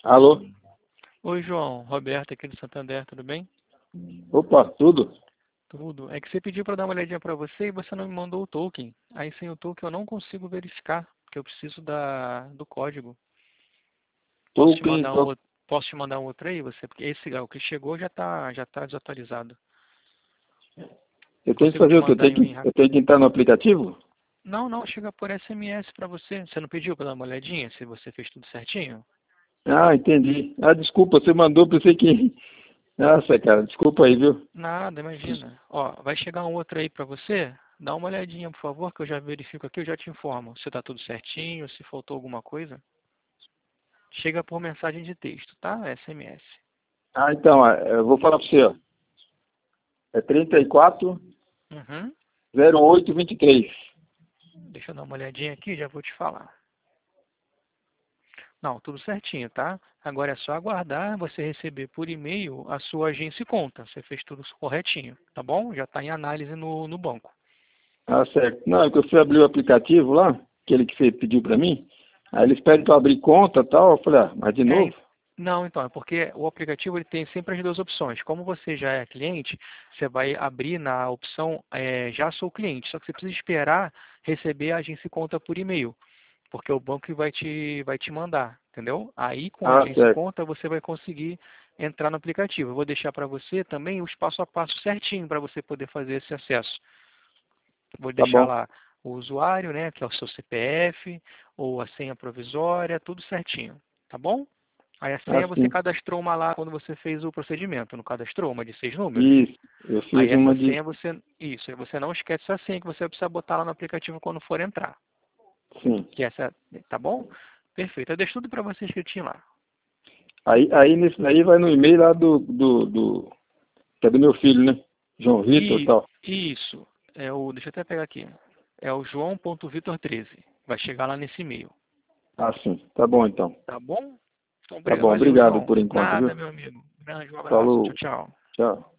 Alô? Oi, João. Roberto aqui do Santander, tudo bem? Opa, tudo? Tudo. É que você pediu para dar uma olhadinha para você e você não me mandou o token. Aí sem o token eu não consigo verificar, porque eu preciso do código. Token, só... Posso te mandar um outro aí, você? Porque esse, o que chegou já tá desatualizado. Eu tenho que Consigo te fazer o quê? mandar em um Eu tenho que entrar no aplicativo? Não, não, chega por SMS para você. Você não pediu para dar uma olhadinha se você fez tudo certinho? Ah, entendi. Ah, desculpa, você mandou, pensei que... Nossa, cara, desculpa aí, viu? Nada, imagina. Ó, vai chegar um outro aí para você. Dá uma olhadinha, por favor, que eu já verifico aqui, eu já te informo se tá tudo certinho, se faltou alguma coisa. Chega por mensagem de texto, tá? SMS. Ah, então, eu vou falar para você, ó. É 34 Uhum. 08 23. Deixa eu dar uma olhadinha aqui, já vou te falar. Não, tudo certinho, tá? Agora é só aguardar você receber por e-mail a sua agência e conta. Você fez tudo corretinho, tá bom? Já está em análise no banco. Ah, certo. Não, é que eu fui abrir o aplicativo lá, aquele que você pediu para mim. Aí eles pedem para abrir conta e tal. Eu falei, ah, mas de É, novo? não, então, é porque o aplicativo ele tem sempre as duas opções. Como você já é cliente, você vai abrir na opção já sou cliente, só que você precisa esperar receber a agência e conta por e-mail, porque o banco que vai te mandar, entendeu? Aí com a Ah, agência e certo. conta você vai conseguir entrar no aplicativo. Eu vou deixar para você também os passo a passo certinho para você poder fazer esse acesso. Vou Tá deixar bom. lá o usuário, né, que é o seu CPF, ou a senha provisória, tudo certinho, tá bom? Aí a senha você Assim. cadastrou uma lá quando você fez o procedimento, não cadastrou uma de 6 números? Isso. Eu Aí fiz essa uma de... senha isso, aí você não esquece essa senha que você vai precisar botar lá no aplicativo quando for entrar. Sim. Que essa, tá bom? Perfeito. Eu deixo tudo para você escritinho lá. Aí nesse daí vai no e-mail lá que é do meu filho, né? João Vitor e E tal. isso, deixa eu até pegar aqui. É o joão.vitor13. Vai chegar lá nesse e-mail. Ah, sim. Tá bom, então. Tá bom? Então, Tá bom. valeu, Obrigado João. por enquanto, viu? Nada, meu amigo. Grande um abraço. Tchau, Falou. tchau. Tchau.